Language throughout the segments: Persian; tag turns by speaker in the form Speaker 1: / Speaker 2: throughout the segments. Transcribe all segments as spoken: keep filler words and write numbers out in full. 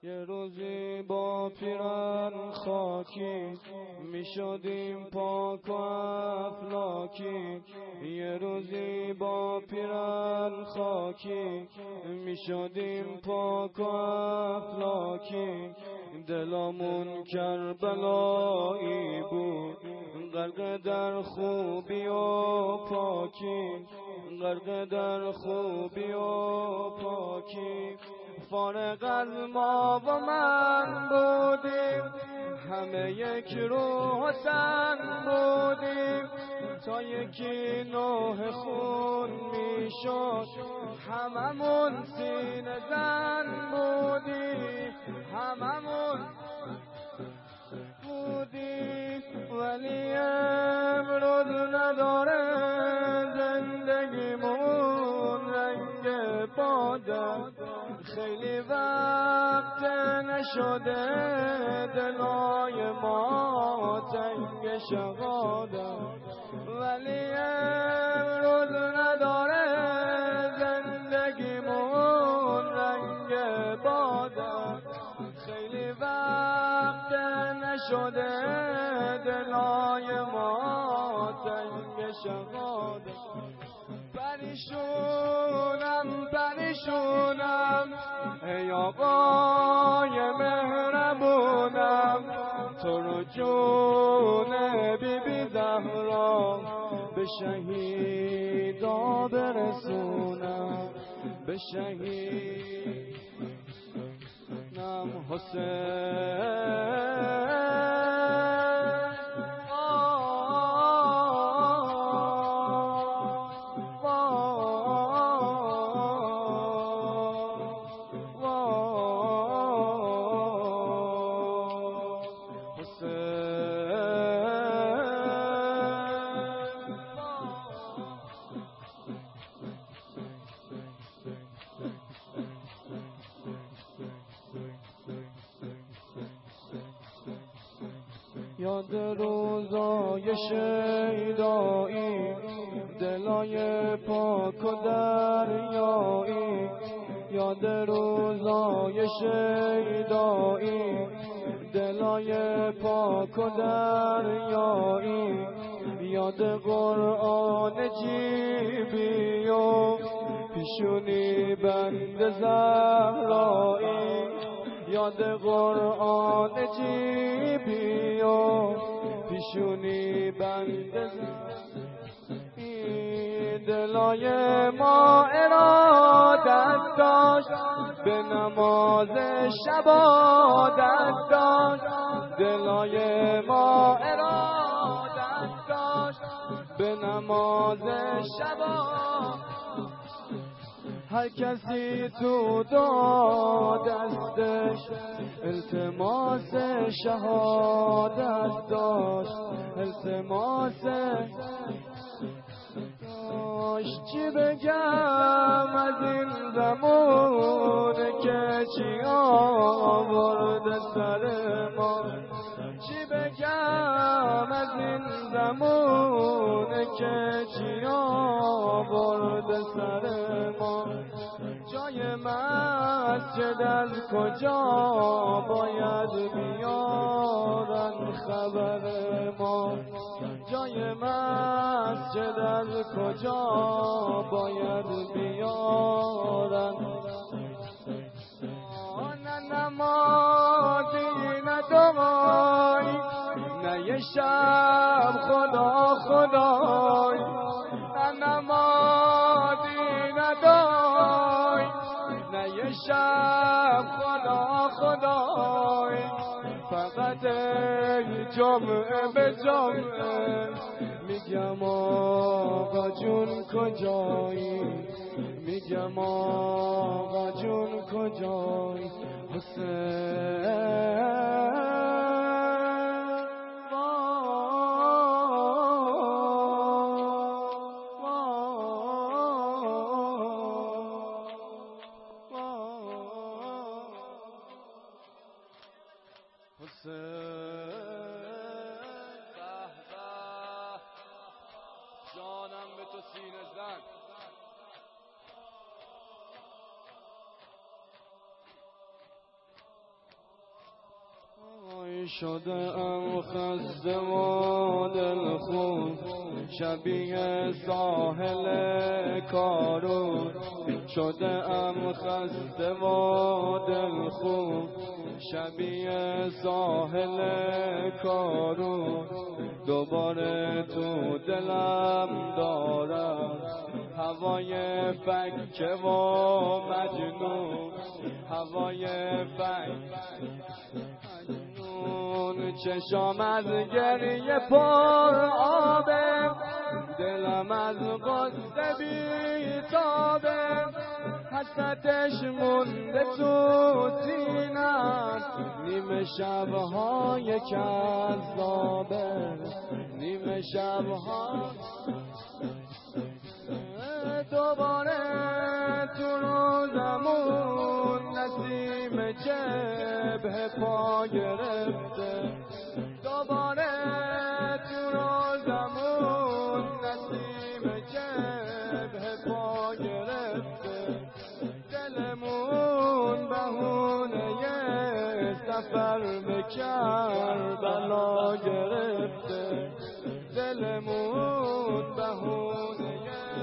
Speaker 1: یه روزی با پیرن خاکی می شدیم پاک و افلاکی. یه روزی با پیرن خاکی می شدیم پاک و افلاکی. دلمون کربلایی بود غرق در خوبی و پاکی، غرق در خوبی و پاکی. فارغ از ما و من بودیم، همه یک روح و تن بودیم. تا یکی نوح خون می شد هممون سینه زن بودیم، هممون بودیم. ولی امروز نداره زندگیمون رنگ بادم. خیلی وقت نشده دلای ما تنگ شغادم. ولی امروز نداره زندگیمون رنگ بادم. خیلی وقت نشده دلای ما تنگ شغادم. پریشونم پریشونم ای آقای مهربونم، تو رو جون بی بی زهرا به شهیدا برسونم، به شهیدم حسین. یاد روزای شیدایی دلای پاک و دریایی. یاد روزای شیدایی دلای پاک و دریایی. یاد قرآن جیبی و پیشونی بند زهرایی. یاد قرآن جیبی و پیشونی بند زهرایی. دلای ما ارادت داشت به نماز شب عادت داشت. دلای ما ارادت داشت به نماز شب عادت. هر کسی تو دعا دستش التماس شهادت داشت، التماس داشت. چی بگم از این زمان که چی آورده سر ما، چی بگم از این زمان که چی آورده سر ما. جای مسجد از کجا باید بیارن خبر ما، جای مسجد از کجا باید بیارن. نه نمازی نه دعایی نه یه شب خدا خدای. نه نمازی نه دعایی نه یه شب خدا خدای. فقط جمعه به جمعه میگم آقا جون کجایی، میگم آقا جون کجایی. حسین جانم به تو سینه زن. شده ام خسته و دلخون شبیه ساحل کارون شده ام خسته و دلخون شبیه ساحل کارون دوباره تو دلم دارم هوای فکه و مجنون هوای فکه چشام از گریه پر آبه دلم از غصه بیتابه حسرتش مونده تو سینم نیمه شبهای کذابه نیمه شبها دوباره تو روزمون نسیم جبهه پا گرفته دوباره تو روزمون نسیم جبهه پا گرفته دلمون بهونه سفر به کربلا گرفته دلمون بهونه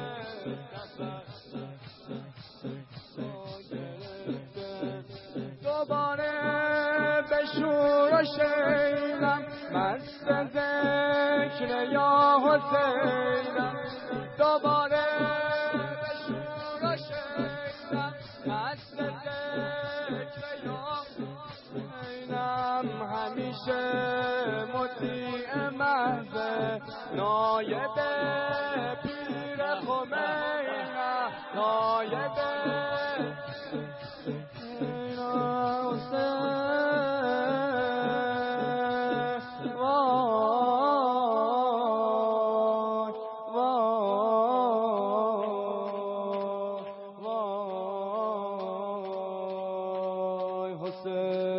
Speaker 1: دوباره به شور و شیرم مست ذکر یا حسینم دوباره به شور و شیرم مست ذکر یا حسینم همیشه مطیع محض نایب پیر خمینم نایب Hussein